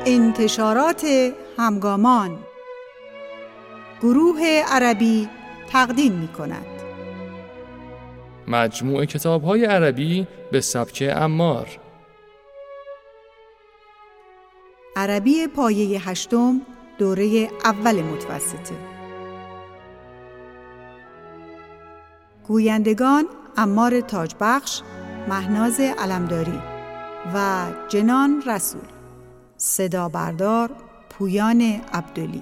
انتشارات همگامان گروه عربی تقدیم می‌کند. مجموعه کتاب‌های عربی به سبک عمار. عربی پایه 8 دوره اول متوسطه. گویندگان عمار تاجبخش، مهناز علمداری و جنان رسول. صدا بردار پویان عبدلی.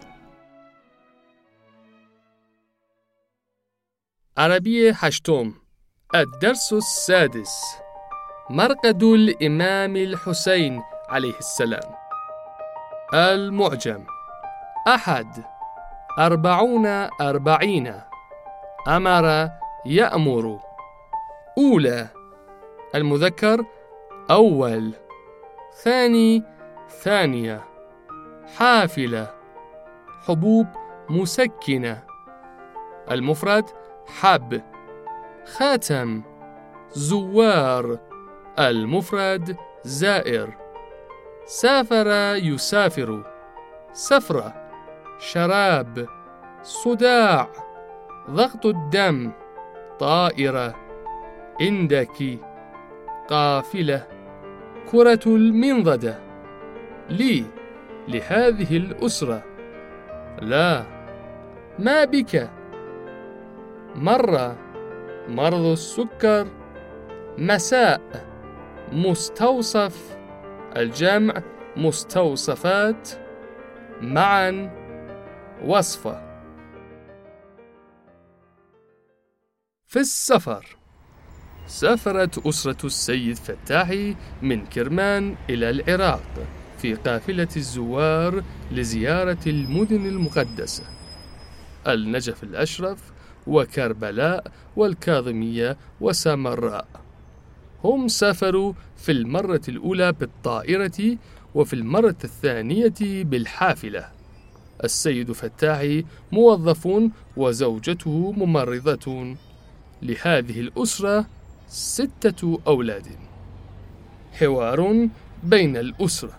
عربی 8. الدرس السادس. مرقد الإمام الحسين عليه السلام. المعجم. 40 أمر يأمر. أولى. المذكر أول. ثاني ثانية. حافلة. حبوب مسكنة. المفرد حب. خاتم. زوار. المفرد زائر. سافر يسافر. سفرة. شراب. صداع. ضغط الدم. طائرة. عندك. قافلة. كرة المنضدة. لهذه الأسرة. لا. ما بك؟ مرة. مرض السكر. مساء. مستوصف. الجمع مستوصفات. معا. وصفة. في السفر. سافرت أسرة السيد فتاحي من كرمان إلى العراق في قافلة الزوار لزيارة المدن المقدسة النجف الأشرف وكربلاء والكاظمية وسامراء. هم سافروا في المرة الأولى بالطائرة وفي المرة الثانية بالحافلة. السيد فتاحي موظف وزوجته ممرضة. لهذه الأسرة 6 أولاد. حوار بين الأسرة.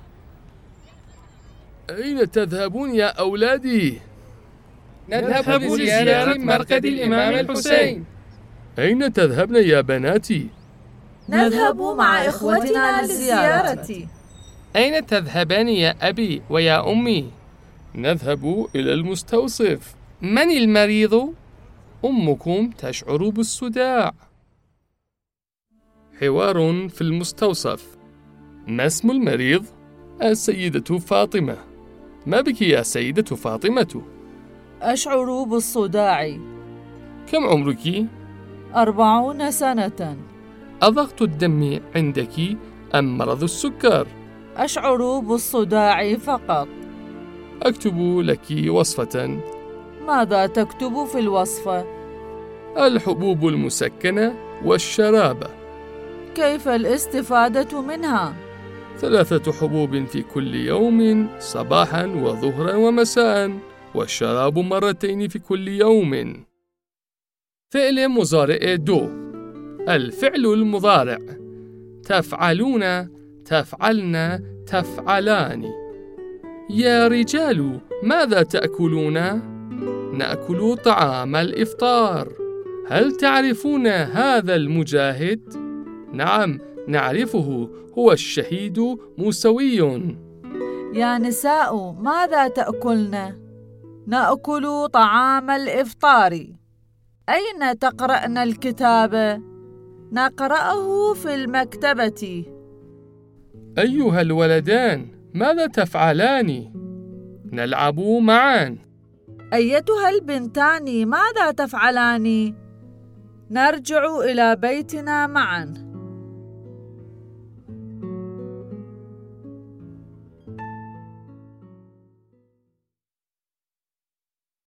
أين تذهبون يا أولادي؟ نذهب لزيارة مرقد الإمام الحسين. أين تذهبن يا بناتي؟ نذهب مع إخوتنا للزيارة. أين تذهبان يا أبي ويا أمي؟ نذهب إلى المستوصف. من المريض؟ أمكم تشعر بالصداع. حوار في المستوصف. ما اسم المريض؟ السيدة فاطمة. ما بك يا سيدة فاطمة؟ أشعر بالصداع. كم عمرك؟ 40 سنة. أضغط الدم عندك أم مرض السكر؟ أشعر بالصداع فقط. أكتب لك وصفة. ماذا تكتب في الوصفة؟ الحبوب المسكنة والشراب. كيف الاستفادة منها؟ 3 حبوب في كل يوم صباحا وظهرا ومساء، والشراب 2 مرات في كل يوم. فعل مضارع 2. الفعل المضارع: تفعلون، تفعلن، تفعلان. يا رجال ماذا تأكلون؟ نأكل طعام الإفطار. هل تعرفون هذا المجاهد؟ نعم نعرفه، هو الشهيد موسوي. يا نساء ماذا تأكلن؟ نأكل طعام الإفطار. أين تقرأن الكتاب؟ نقرأه في المكتبة. أيها الولدان ماذا تفعلان؟ نلعب معا. أيتها البنتان ماذا تفعلان؟ نرجع إلى بيتنا معا.